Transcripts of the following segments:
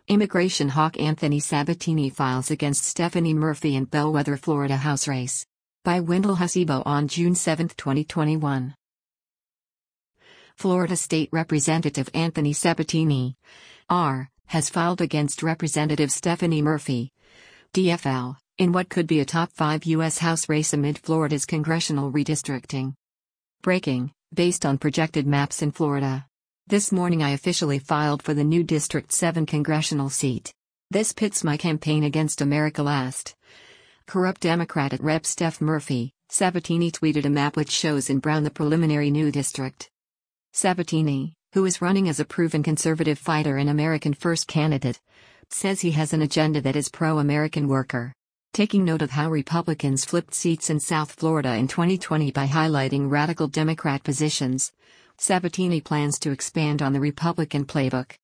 Immigration hawk Anthony Sabatini files against Stephanie Murphy in bellwether Florida House race. By Wendell Hasebo on June 7, 2021. Florida State Representative Anthony Sabatini, R., has filed against Representative Stephanie Murphy, DFL, in what could be a top 5 U.S. House race amid Florida's congressional redistricting. Breaking, based on projected maps in Florida. This morning I officially filed for the new District 7 congressional seat. This pits my campaign against America Last. Corrupt Democrat at Rep. Steph Murphy, Sabatini tweeted a map which shows in brown the preliminary new district. Sabatini, who is running as a proven conservative fighter and American First candidate, says he has an agenda that is pro-American worker. Taking note of how Republicans flipped seats in South Florida in 2020 by highlighting radical Democrat positions, Sabatini plans to expand on the Republican playbook.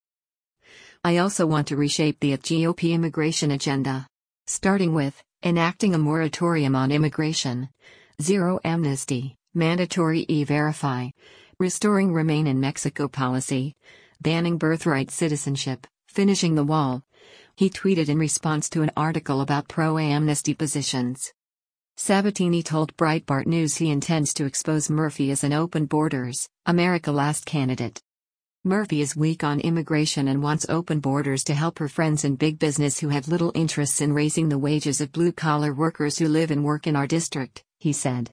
I also want to reshape the GOP immigration agenda. Starting with, enacting a moratorium on immigration, zero amnesty, mandatory e-verify, restoring Remain in Mexico policy, banning birthright citizenship, finishing the wall. He tweeted in response to an article about pro-amnesty positions. Sabatini told Breitbart News he intends to expose Murphy as an open borders, America Last candidate. Murphy is weak on immigration and wants open borders to help her friends in big business who have little interests in raising the wages of blue-collar workers who live and work in our district, he said.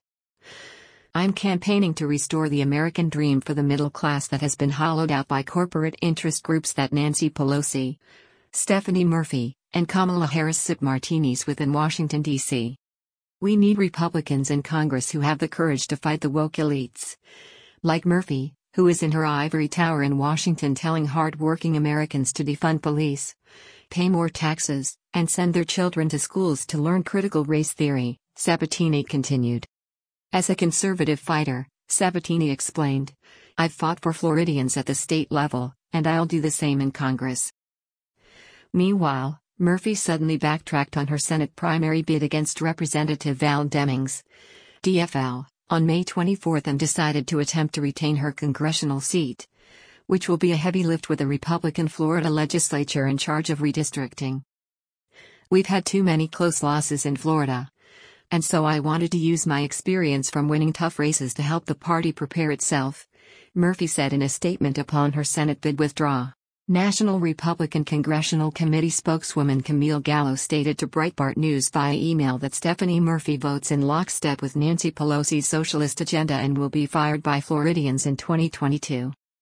I'm campaigning to restore the American dream for the middle class that has been hollowed out by corporate interest groups that Nancy Pelosi, Stephanie Murphy, and Kamala Harris sip martinis with in Washington, D.C. We need Republicans in Congress who have the courage to fight the woke elites. Like Murphy, who is in her ivory tower in Washington telling hard-working Americans to defund police, pay more taxes, and send their children to schools to learn critical race theory, Sabatini continued. As a conservative fighter, Sabatini explained, I've fought for Floridians at the state level, and I'll do the same in Congress. Meanwhile, Murphy suddenly backtracked on her Senate primary bid against Representative Val Demings, DFL, on May 24 and decided to attempt to retain her congressional seat, which will be a heavy lift with the Republican Florida legislature in charge of redistricting. We've had too many close losses in Florida. And so I wanted to use my experience from winning tough races to help the party prepare itself, Murphy said in a statement upon her Senate bid withdrawal. National Republican Congressional Committee spokeswoman Camille Gallo stated to Breitbart News via email that Stephanie Murphy votes in lockstep with Nancy Pelosi's socialist agenda and will be fired by Floridians in 2022.